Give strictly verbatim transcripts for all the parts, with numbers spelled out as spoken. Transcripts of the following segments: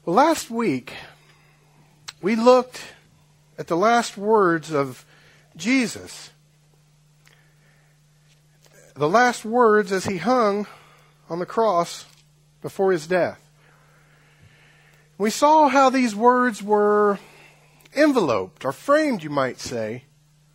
Well, last week, we looked at the last words of Jesus. The last words as he hung on the cross before his death. We saw how these words were enveloped, or framed, you might say,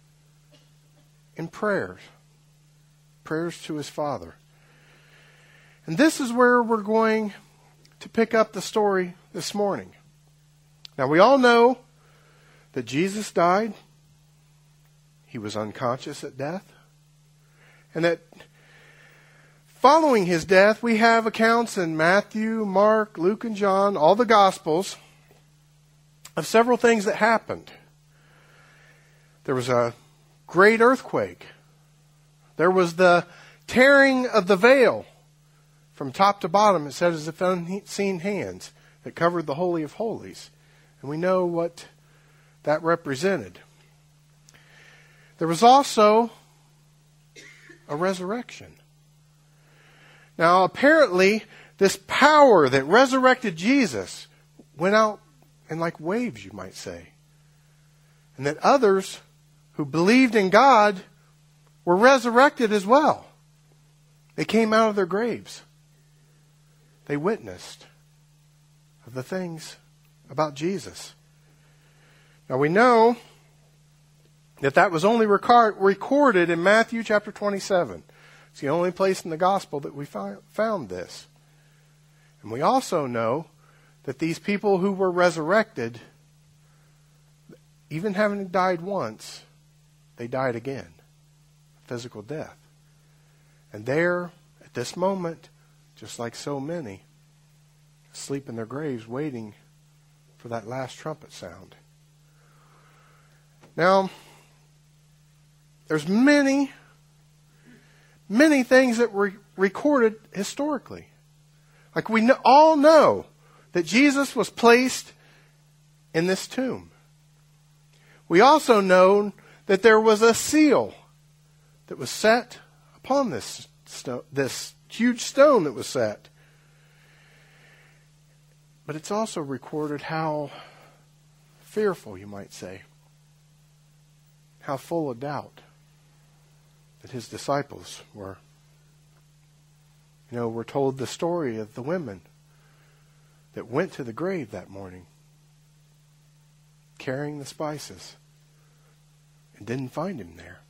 in prayers. Prayers to his Father. And this is where we're going to pick up the story this morning. Now, we all know that Jesus died. He was unconscious at death. And that following his death, we have accounts in Matthew, Mark, Luke, and John, all the Gospels, of several things that happened. There was a great earthquake. There was the tearing of the veil from top to bottom. It said as if unseen hands that covered the Holy of Holies. And we know what that represented. There was also a resurrection. Now, apparently, this power that resurrected Jesus went out in like waves, you might say. And that others who believed in God were resurrected as well. They came out of their graves. They witnessed of the things about Jesus. Now, we know that that was only record, recorded in Matthew chapter twenty-seven. It's the only place in the gospel that we fi- found this. And we also know that these people who were resurrected, even having died once, they died again. Physical death. And there, at this moment, just like so many, asleep in their graves waiting for that last trumpet sound. Now, there's many, many things that were recorded historically. Like we all know that Jesus was placed in this tomb. We also know that there was a seal that was set upon this stone, this huge stone that was set. But it's also recorded how fearful, you might say, how full of doubt that his disciples were. You know, we're told the story of the women that went to the grave that morning carrying the spices and didn't find him there.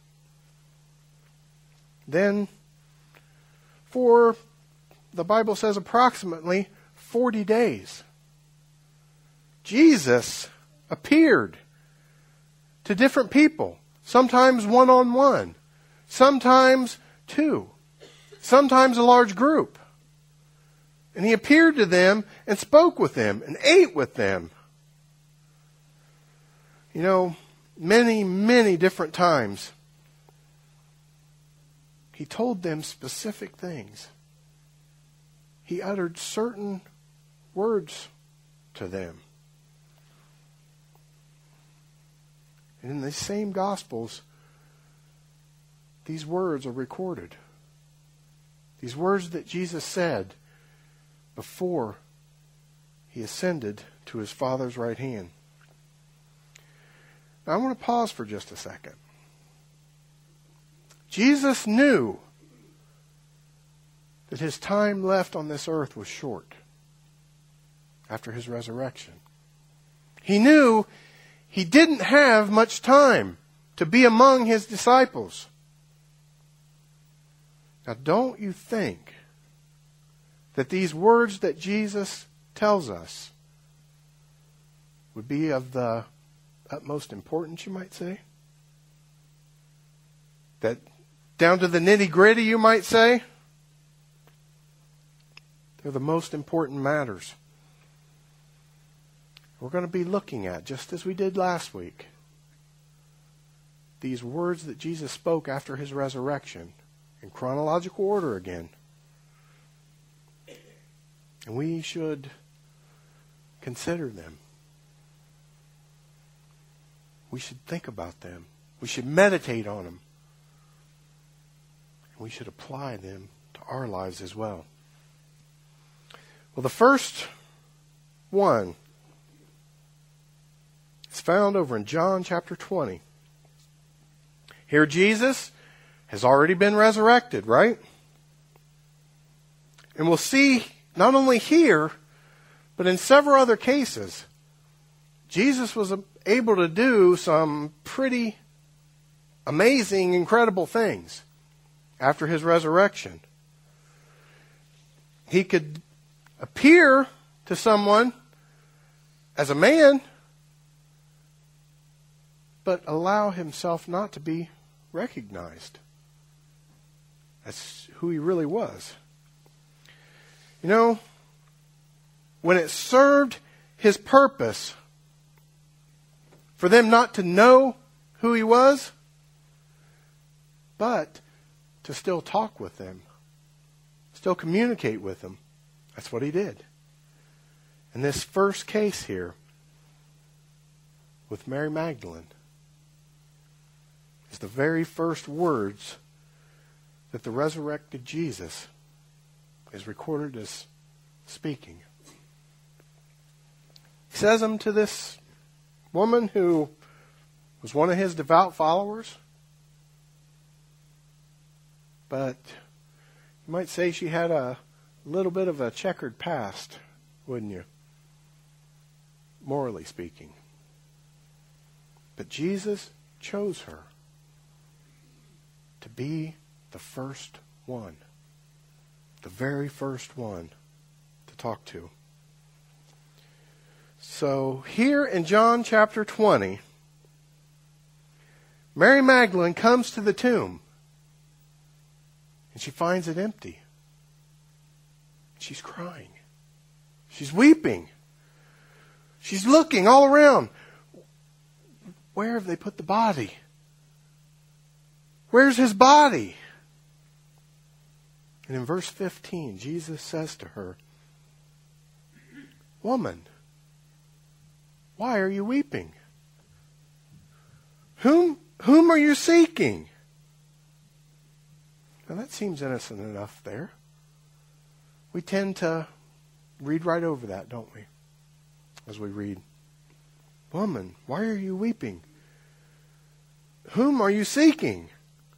Then, for, the Bible says, approximately forty days, Jesus appeared to different people, sometimes one-on-one, sometimes two, sometimes a large group. And he appeared to them and spoke with them and ate with them. You know, many, many different times, he told them specific things. He uttered certain words to them. And in the same Gospels, these words are recorded. These words that Jesus said before he ascended to his Father's right hand. Now I want to pause for just a second. Jesus knew that his time left on this earth was short after his resurrection. He knew he didn't have much time to be among his disciples. Now, don't you think that these words that Jesus tells us would be of the utmost importance, you might say? That down to the nitty-gritty, you might say? They're the most important matters. We're going to be looking at, just as we did last week, these words that Jesus spoke after his resurrection in chronological order again. And we should consider them. We should think about them. We should meditate on them. And we should apply them to our lives as well. Well, the first one. It's found over in John chapter twenty. Here Jesus has already been resurrected, right? And we'll see not only here, but in several other cases, Jesus was able to do some pretty amazing, incredible things after his resurrection. He could appear to someone as a man, but allow himself not to be recognized as who he really was. You know, when it served his purpose for them not to know who he was, but to still talk with them, still communicate with them, that's what he did. In this first case here, with Mary Magdalene, is the very first words that the resurrected Jesus is recorded as speaking. He says them to this woman who was one of his devout followers. But you might say she had a little bit of a checkered past, wouldn't you? Morally speaking. But Jesus chose her to be the first one. The very first one to talk to. So here in John chapter twenty, Mary Magdalene comes to the tomb and she finds it empty. She's crying. She's weeping. She's looking all around. Where have they put the body? Where's his body? And in verse fifteen, Jesus says to her, "Woman, why are you weeping? Whom, whom are you seeking?" Now that seems innocent enough there. We tend to read right over that, don't we? As we read, "Woman, why are you weeping? Whom are you seeking?"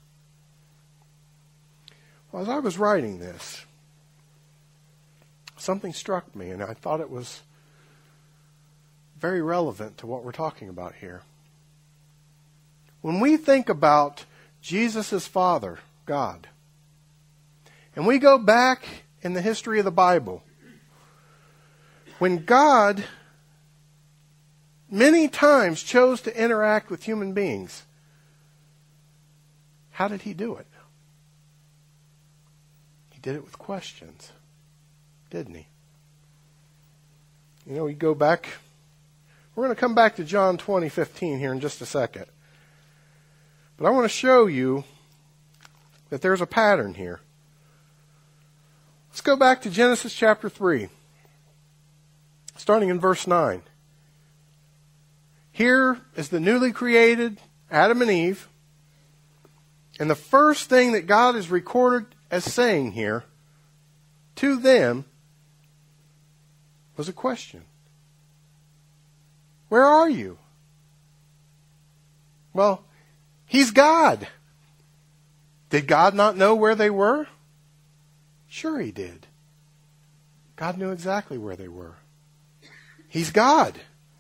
Well, as I was writing this, something struck me, and I thought it was very relevant to what we're talking about here. When we think about Jesus' Father, God, and we go back in the history of the Bible, when God many times chose to interact with human beings, how did he do it? He did it with questions, didn't he? You know, we go back, we're going to come back to John twenty fifteen here in just a second. But I want to show you that there's a pattern here. Let's go back to Genesis chapter three, starting in verse nine. Here is the newly created Adam and Eve. And the first thing that God is recorded as saying here to them was a question. Where are you? Well, he's God. Did God not know where they were? Sure he did. God knew exactly where they were. He's God.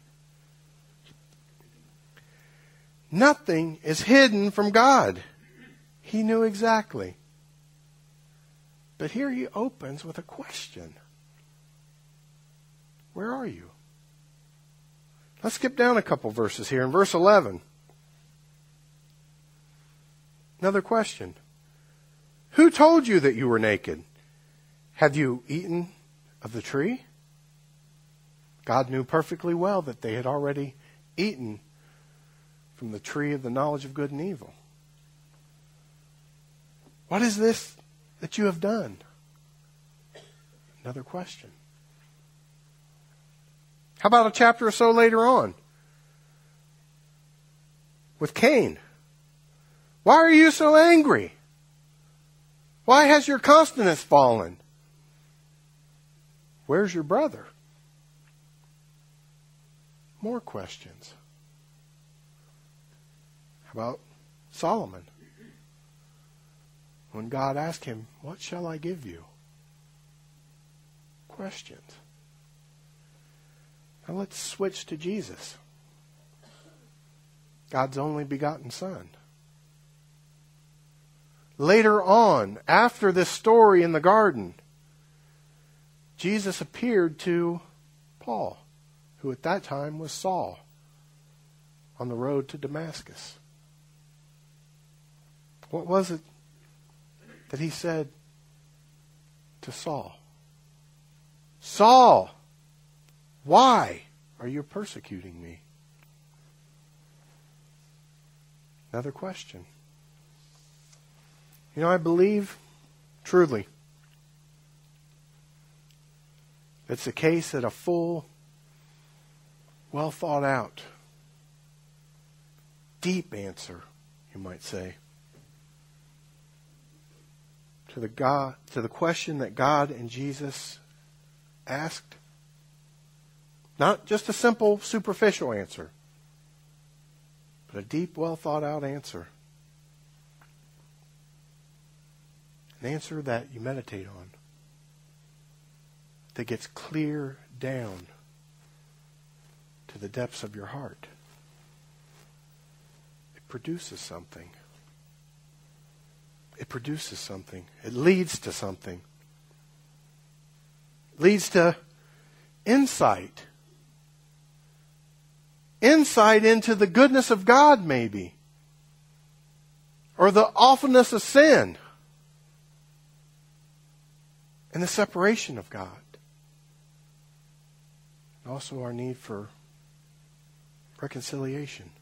Nothing is hidden from God. He knew exactly. But here he opens with a question. Where are you? Let's skip down a couple verses here. In verse eleven, another question. Who told you that you were naked? Have you eaten of the tree? God knew perfectly well that they had already eaten from the tree of the knowledge of good and evil. What is this that you have done? Another question. How about a chapter or so later on? With Cain. Why are you so angry? Why has your countenance fallen? Where's your brother? more questions. How about Solomon? When God asked him, what shall I give you? Questions. Now let's switch to Jesus. God's only begotten Son. Later on, after this story in the garden, Jesus appeared to Paul, who at that time was Saul, on the road to Damascus. What was it that he said to Saul? Saul, why are you persecuting me? Another question. You know, I believe, truly, it's the case that a full, well thought out, deep answer, you might say, to the God, to the question that God and Jesus asked. Not just a simple, superficial answer, but a deep, well thought out answer. An answer that you meditate on, that gets clear down to the depths of your heart. It produces something. It produces something. It leads to something. It leads to insight. Insight into the goodness of God, maybe. Or the awfulness of sin. And the separation of God. And also our need for reconciliation.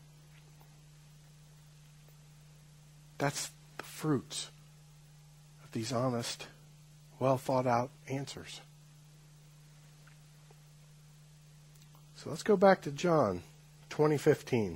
That's the fruits of these honest, well thought out answers. So let's go back to John twenty fifteen.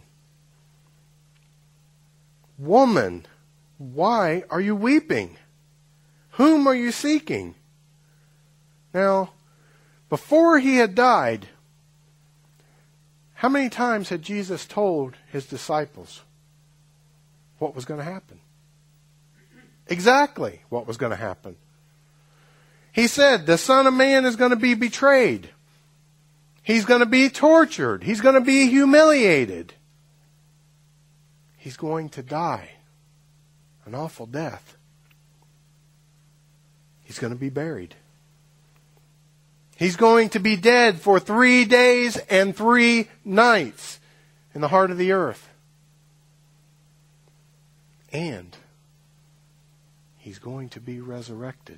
Woman, why are you weeping? Whom are you seeking? Now, before he had died, how many times had Jesus told his disciples what was going to happen? Exactly what was going to happen. He said, the Son of Man is going to be betrayed. He's going to be tortured. He's going to be humiliated. He's going to die an awful death. He's going to be buried. He's going to be dead for three days and three nights in the heart of the earth. And he's going to be resurrected.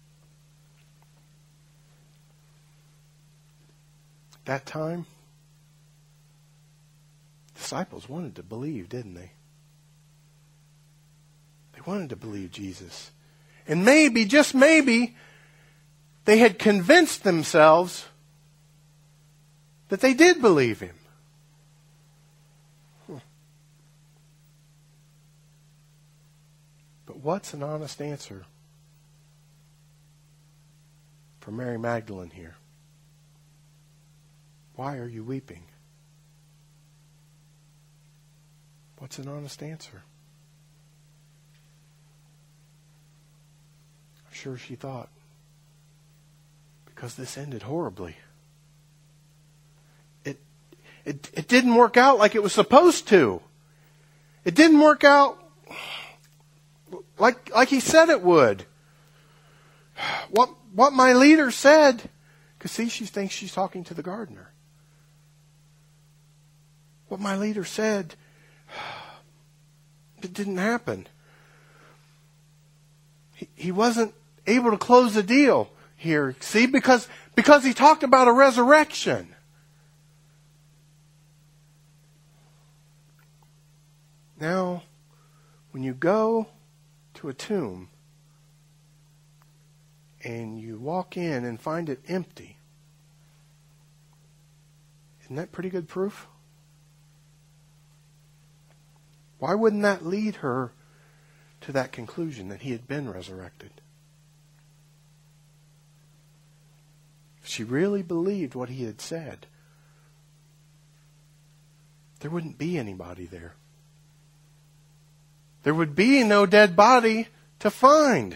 At that time, disciples wanted to believe, didn't they? They wanted to believe Jesus. And maybe, just maybe, they had convinced themselves that they did believe him. Hmm. But what's an honest answer for Mary Magdalene here? Why are you weeping? What's an honest answer? I'm sure she thought, because this ended horribly. It, it, it didn't work out like it was supposed to. It didn't work out like, like he said it would. What, what my leader said, because see, she thinks she's talking to the gardener. What my leader said, it didn't happen. He, he wasn't able to close the deal here. See, because, because he talked about a resurrection. Now, when you go to a tomb and you walk in and find it empty, isn't that pretty good proof? Why wouldn't that lead her to that conclusion that he had been resurrected? If she really believed what he had said, there wouldn't be anybody there. There would be no dead body to find.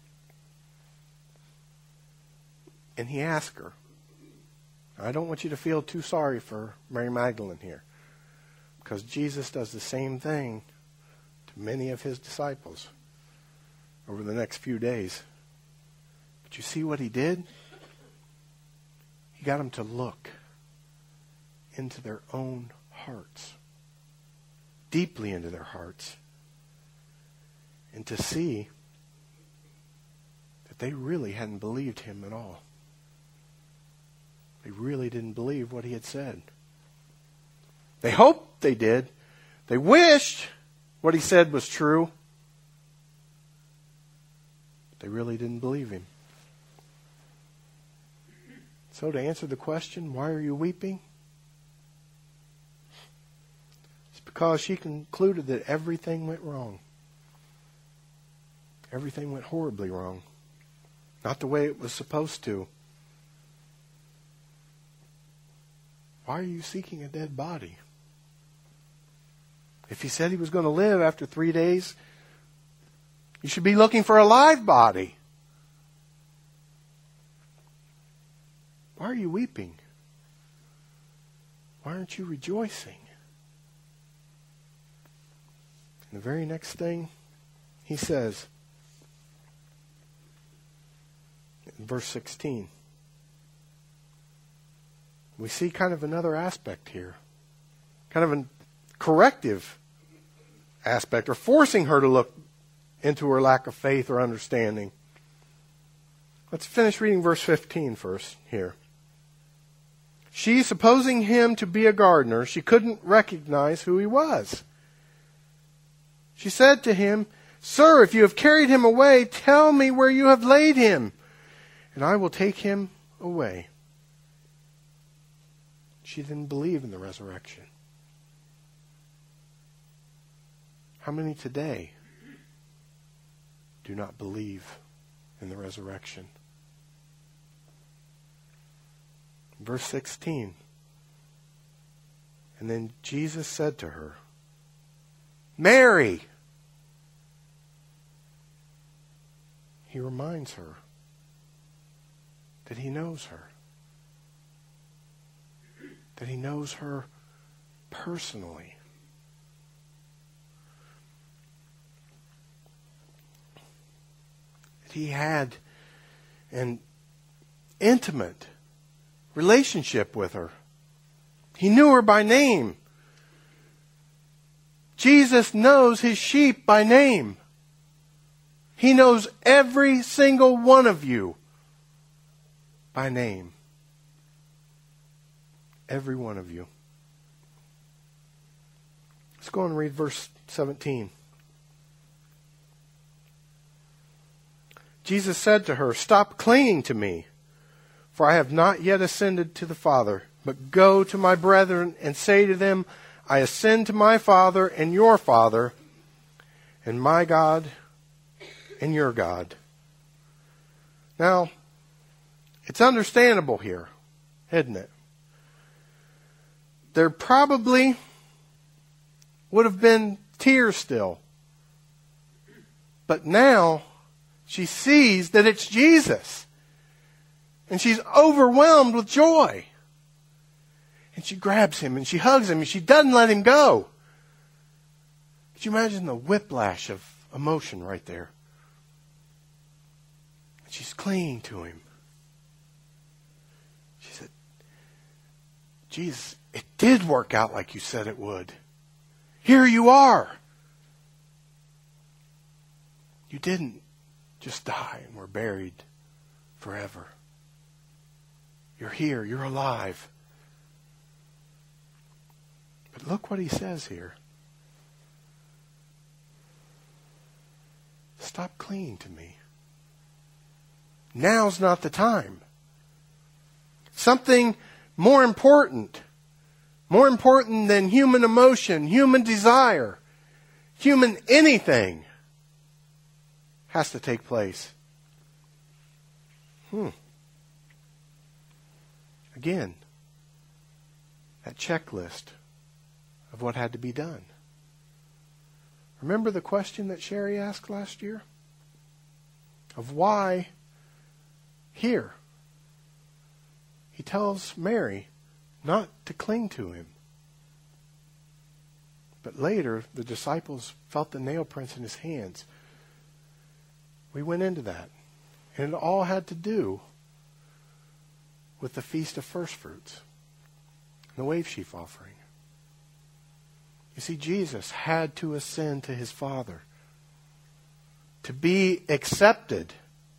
And he asked her. I don't want you to feel too sorry for Mary Magdalene here, because Jesus does the same thing to many of his disciples over the next few days. But you see what he did? He got them to look into their own hearts, deeply into their hearts, and to see that they really hadn't believed him at all. They really didn't believe what he had said. They hoped they did. They wished what he said was true. But they really didn't believe him. So to answer the question, why are you weeping? It's because she concluded that everything went wrong. Everything went horribly wrong. Not the way it was supposed to. Why are you seeking a dead body? If he said he was going to live after three days, you should be looking for a live body. Why are you weeping? Why aren't you rejoicing? And the very next thing he says, in verse sixteen, we see kind of another aspect here. Kind of a corrective aspect, or forcing her to look into her lack of faith or understanding. Let's finish reading verse fifteen first here. She, supposing him to be a gardener, she couldn't recognize who he was. She said to him, Sir, if you have carried him away, tell me where you have laid him, and I will take him away. She didn't believe in the resurrection. How many today do not believe in the resurrection? Verse sixteen. And then Jesus said to her, Mary! He reminds her that he knows her. That he knows her personally. That he had an intimate relationship with her. He knew her by name. Jesus knows his sheep by name. He knows every single one of you by name. Every one of you. Let's go and read verse seventeen. Jesus said to her, Stop clinging to me, for I have not yet ascended to the Father, but go to my brethren and say to them, I ascend to my Father and your Father, and my God and your God. Now, it's understandable here, isn't it? There probably would have been tears still. But now she sees that it's Jesus. And she's overwhelmed with joy. And she grabs him and she hugs him and she doesn't let him go. Could you imagine the whiplash of emotion right there? And she's clinging to him. She said, Jesus, it did work out like you said it would. Here you are. You didn't just die and were buried forever. You're here. You're alive. But look what he says here. Stop clinging to me. Now's not the time. Something more important. More important than human emotion, human desire, human anything has to take place. Hmm. Again, that checklist of what had to be done. Remember the question that Sherry asked last year? Of why here? He tells Mary not to cling to him. But later, the disciples felt the nail prints in his hands. We went into that. And it all had to do with the Feast of First Fruits, the wave sheaf offering. You see, Jesus had to ascend to his Father to be accepted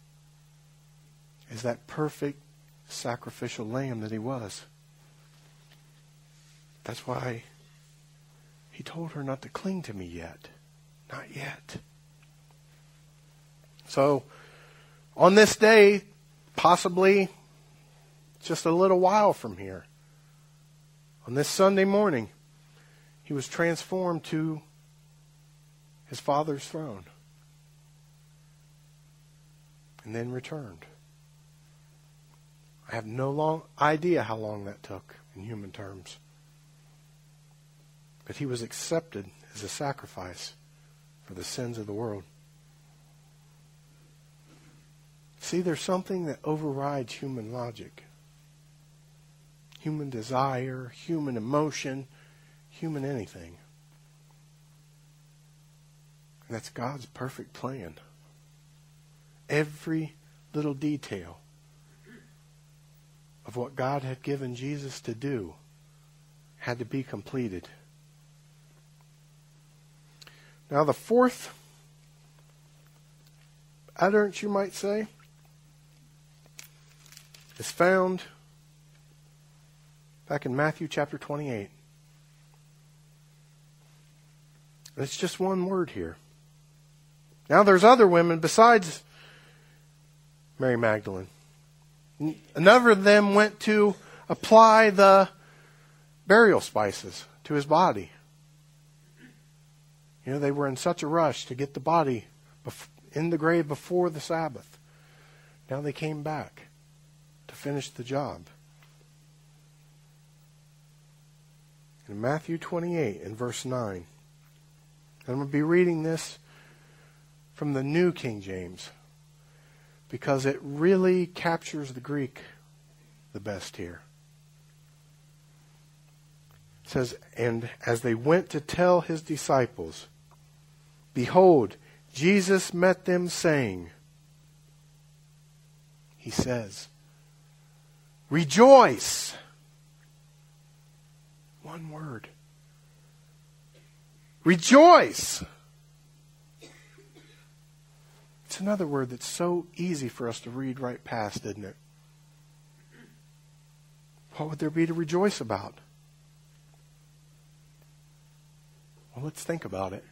as that perfect sacrificial lamb that he was. That's why he told her not to cling to me yet. Not yet. So, on this day, possibly just a little while from here, on this Sunday morning, he was transformed to his Father's throne and then returned. I have no long idea how long that took in human terms. But he was accepted as a sacrifice for the sins of the world. See, there's something that overrides human logic, human desire, human emotion, human anything. And that's God's perfect plan. Every little detail of what God had given Jesus to do had to be completed. Now the fourth utterance, you might say, is found back in Matthew chapter twenty-eight. And it's just one word here. Now there's other women besides Mary Magdalene. Another of them went to apply the burial spices to his body. You know, they were in such a rush to get the body in the grave before the Sabbath. Now they came back to finish the job. In Matthew twenty-eight, in verse nine, and I'm going to be reading this from the New King James, because it really captures the Greek the best here. It says, and as they went to tell his disciples, behold, Jesus met them saying, he says, rejoice. One word. Rejoice. It's another word that's so easy for us to read right past, isn't it? What would there be to rejoice about? Well, let's think about it.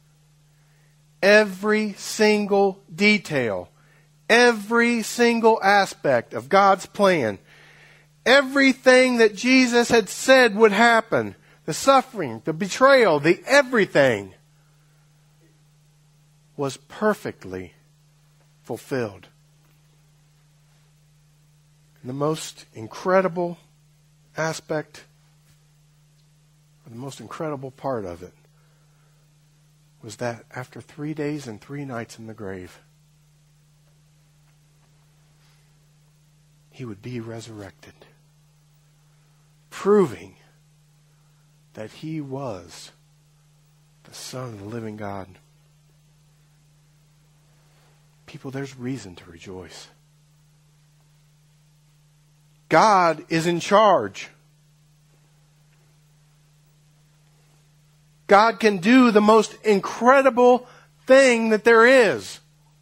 Every single detail, every single aspect of God's plan, everything that Jesus had said would happen, the suffering, the betrayal, the everything, was perfectly fulfilled. And the most incredible aspect, or the most incredible part of it, was that after three days and three nights in the grave, he would be resurrected, proving that he was the Son of the living God. People, there's reason to rejoice. God is in charge. God can do the most incredible thing that there is.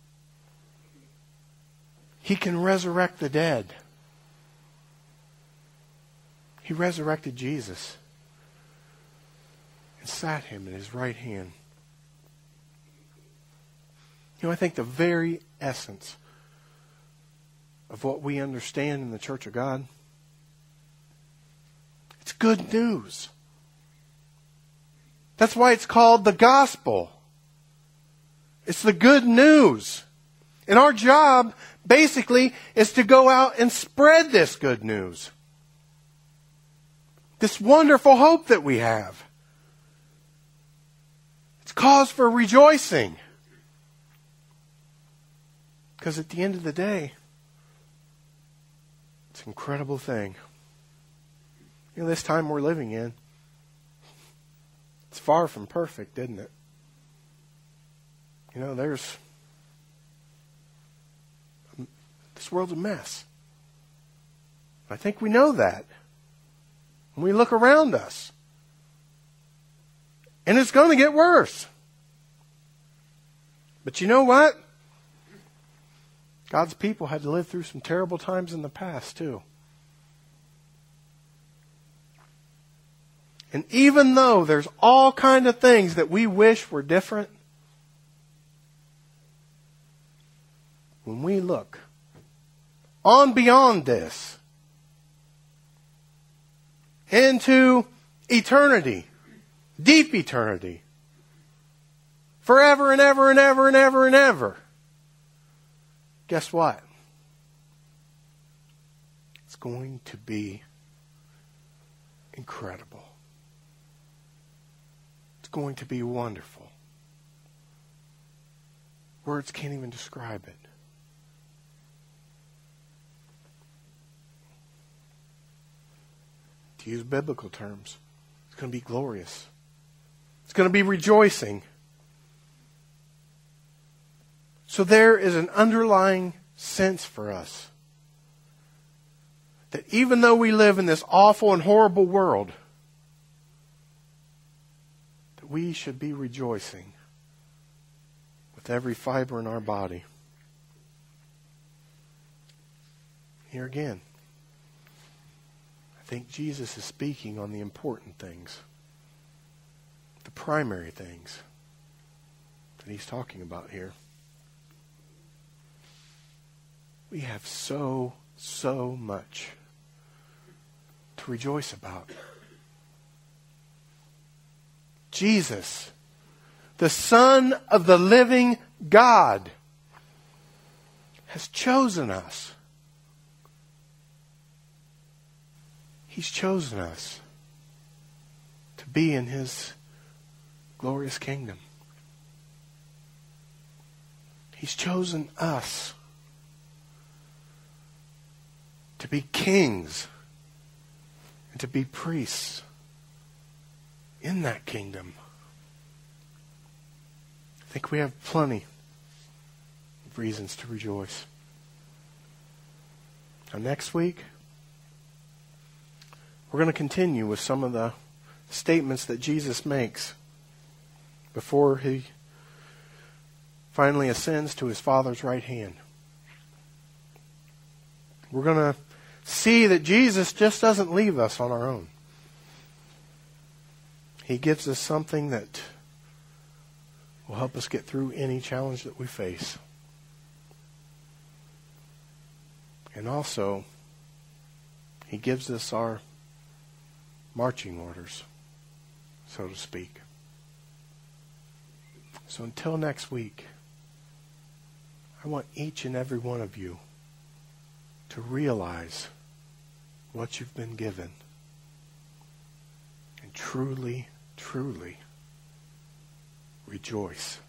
He can resurrect the dead. He resurrected Jesus and sat him in his right hand. You know, I think the very essence of what we understand in the Church of God, it's good news. That's why it's called the gospel. It's the good news. And our job, basically, is to go out and spread this good news. This wonderful hope that we have. cause for rejoicing. Because at the end of the day, it's an incredible thing. You know, this time we're living in, it's far from perfect, isn't it? You know, there's... This world's a mess. I think we know that. When we look around us. And it's going to get worse. But you know what? God's people had to live through some terrible times in the past too. And even though there's all kind of things that we wish were different, when we look on beyond this into eternity, deep eternity, forever and ever and ever and ever and ever, guess what? It's going to be incredible. It's going to be wonderful. Words can't even describe it. To use biblical terms, it's going to be glorious. It's going to be rejoicing. So there is an underlying sense for us that even though we live in this awful and horrible world, that we should be rejoicing with every fiber in our body. Here again, I think Jesus is speaking on the important things, the primary things that he's talking about here. We have so, so much to rejoice about. Jesus, the Son of the living God, has chosen us. He's chosen us to be in His glorious kingdom. He's chosen us to be kings and to be priests in that kingdom. I think we have plenty of reasons to rejoice. Now next week, we're going to continue with some of the statements that Jesus makes before He finally ascends to His Father's right hand. We're going to see that Jesus just doesn't leave us on our own. He gives us something that will help us get through any challenge that we face. And also, He gives us our marching orders, so to speak. So until next week, I want each and every one of you to realize what you've been given and truly, truly rejoice.